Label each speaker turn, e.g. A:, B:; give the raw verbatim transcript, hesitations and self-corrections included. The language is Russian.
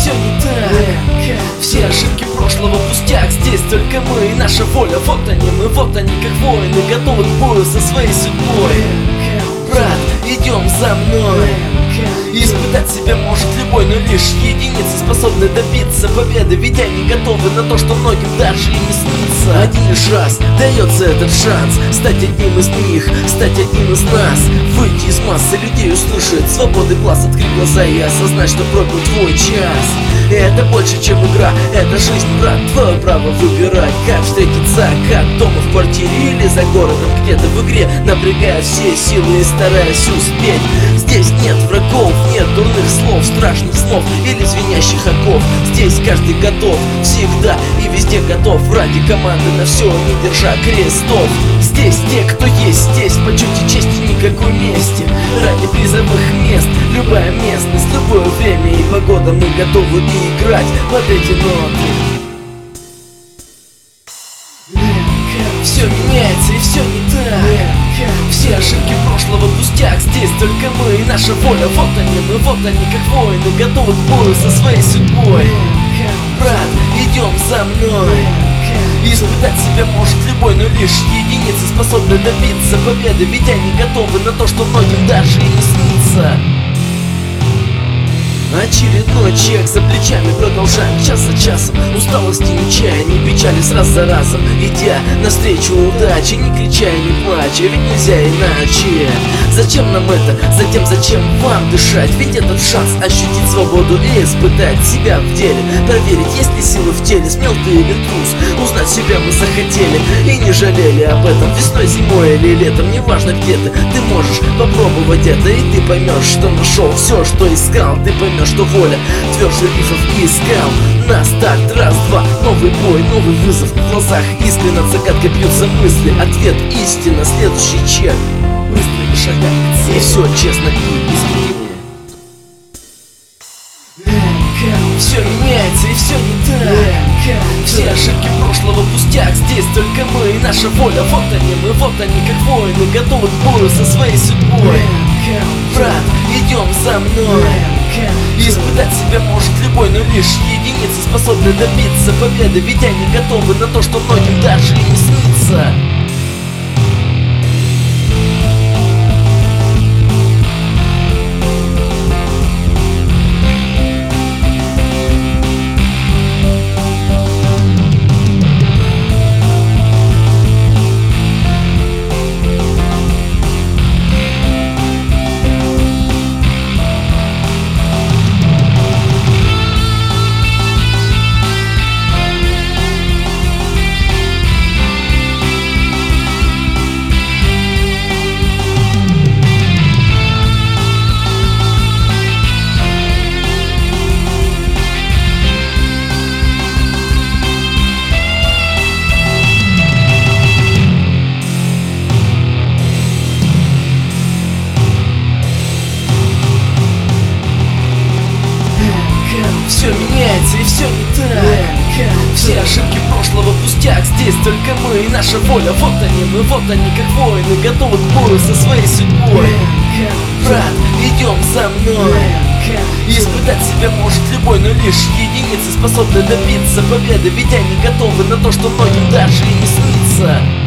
A: все не так. Все ошибки прошлого пустяк. Здесь только мы и наша воля. Вот они мы, вот они как воины, готовы к бою со своей судьбой. Брат, идем за мной. Испытать себя может любой, но лишь единицы способны добиться победы. Ведь они готовы на то, что многим даже и не снится. Один лишь раз дается этот шанс стать одним из них, стать одним из нас. Выйти из массы людей, услышать свободы глаз, открыть глаза и осознать, что пробил твой час. И это больше, чем игра, это жизнь, брат. Твое право выбирать, как встретиться, как дома, в квартире или за городом, где-то в игре, напрягая все силы и стараясь успеть. Здесь нет врагов, нет дурных слов, страшных снов или звенящих оков. Здесь каждый готов, всегда и везде готов, ради команды на все, не держа крестов. Здесь те, кто есть здесь, почете чести никакой мести. Ради призовых мест, любая местность, любое время и погода, мы готовы и играть под эти ноты. Все меняется и все не так. Все ошибки прошлого пустяк. Здесь только мы и наша воля. Вот они мы, вот они как воины, готовы к бою со своей судьбой. Брат, идем за мной. Испытать себя может любой, но лишь единицы способны добиться победы. Ведь они готовы на то, что многим даже и не снится. Очередной чек за плечами, продолжаем час за часом. Усталости не чая, не печали раз за разом, идя навстречу удачи, не крича и не плача, ведь нельзя иначе. Зачем нам это? Затем зачем вам дышать? Ведь этот шанс ощутить свободу и испытать себя в деле. Проверить, есть ли силы в теле, смел ты или трус. Узнать себя мы захотели и не жалели об этом. Весной, зимой или летом, неважно где ты, ты можешь попробовать это. И ты поймешь, что нашел все, что искал. Ты поймешь, что воля тверже рифов и скал. На старт, раз-два, новый бой, новый вызов. В глазах искры над загадкой бьются мысли. Ответ истина, следующий чек. Быстрыми шагами, и все честно и искренне. Все меняется и все не так. Все ошибки прошлого пустяк. Здесь только мы и наша воля. Вот они мы, вот они как воины, готовы к бою со своей судьбой. Брат, идем за мной. Испытать себя может любой, но лишь единицы способны добиться победы. Ведь они готовы на то, что многим даже и не снится. Все меняется и все не так. Все ошибки прошлого пустяк. Здесь только мы и наша воля. Вот они мы, вот они как воины, готовы к бою со своей судьбой. Брат, идем за мной. Испытать себя может любой, но лишь единицы способны добиться победы. Ведь они готовы на то, что многим даже и не снится.